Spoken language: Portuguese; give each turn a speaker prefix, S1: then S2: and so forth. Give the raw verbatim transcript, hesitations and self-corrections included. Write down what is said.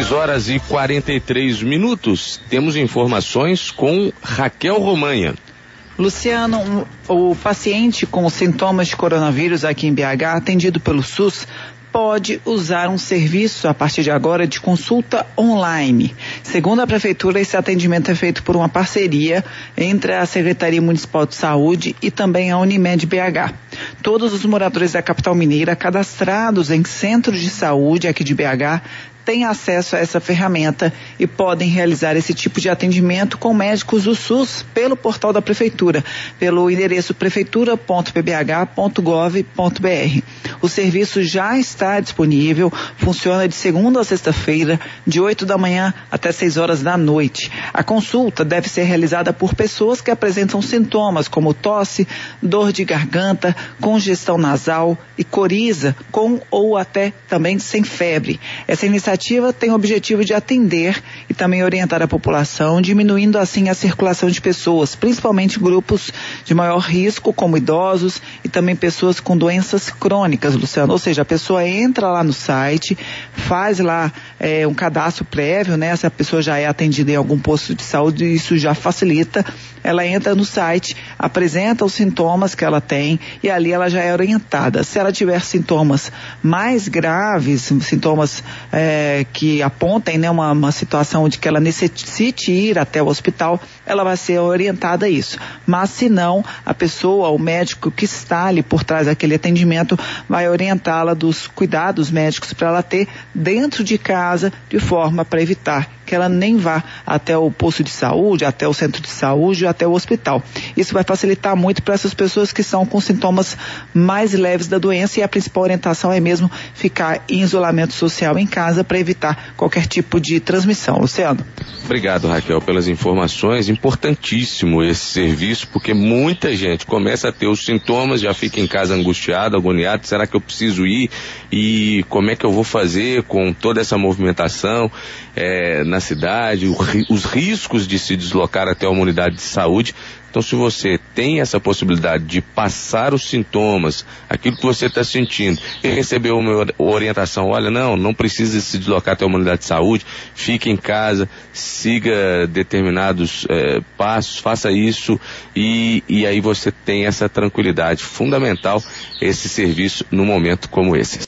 S1: seis horas e quarenta e três minutos. Temos informações com Raquel Romanha.
S2: Luciano, o paciente com sintomas de coronavírus aqui em B H, atendido pelo SUS, pode usar um serviço a partir de agora de consulta online. Segundo a Prefeitura, esse atendimento é feito por uma parceria entre a Secretaria Municipal de Saúde e também a Unimed B H. Todos os moradores da capital mineira cadastrados em centros de saúde aqui de B H têm acesso a essa ferramenta e podem realizar esse tipo de atendimento com médicos do SUS pelo portal da Prefeitura, pelo endereço prefeitura ponto p b h ponto gov ponto b r. O serviço já está disponível, funciona de segunda a sexta-feira, de oito da manhã até seis horas da noite. A consulta deve ser realizada por pessoas que apresentam sintomas como tosse, dor de garganta, congestão nasal e coriza, com ou até também sem febre. Essa iniciativa tem o objetivo de atender e também orientar a população, diminuindo assim a circulação de pessoas, principalmente grupos de maior risco, como idosos e também pessoas com doenças crônicas, Luciano. Ou seja, a pessoa entra lá no site, faz lá é, um cadastro prévio, né? Se a pessoa já é atendida em algum posto de saúde, isso já facilita. Ela entra no site, apresenta os sintomas que ela tem e ali ela já é orientada. Se ela tiver sintomas mais graves, sintomas é, que apontem, né, uma, uma situação de que ela necessite ir até o hospital, ela vai ser orientada a isso. Mas se não, a pessoa, o médico que está ali por trás daquele atendimento, vai orientá-la dos cuidados médicos para ela ter dentro de casa, de forma para evitar que ela nem vá até o posto de saúde, até o centro de saúde, até o hospital. Isso vai facilitar muito para essas pessoas que são com sintomas mais leves da doença, e a principal orientação é mesmo ficar em isolamento social em casa para evitar qualquer tipo de transmissão. Luciano.
S1: Obrigado, Raquel, pelas informações. Importantíssimo esse serviço, porque muita gente começa a ter os sintomas, já fica em casa angustiado, agoniado. Será que eu preciso ir? E como é que eu vou fazer com toda essa movimentação é, na cidade, o, os riscos de se deslocar até uma unidade de saúde? Então, se você tem essa possibilidade de passar os sintomas, aquilo que você está sentindo, e receber uma orientação, olha, não, não precisa se deslocar até uma unidade de saúde, fique em casa, siga determinados eh, passos, faça isso, e, e aí você tem essa tranquilidade. Fundamental esse serviço num momento como esse.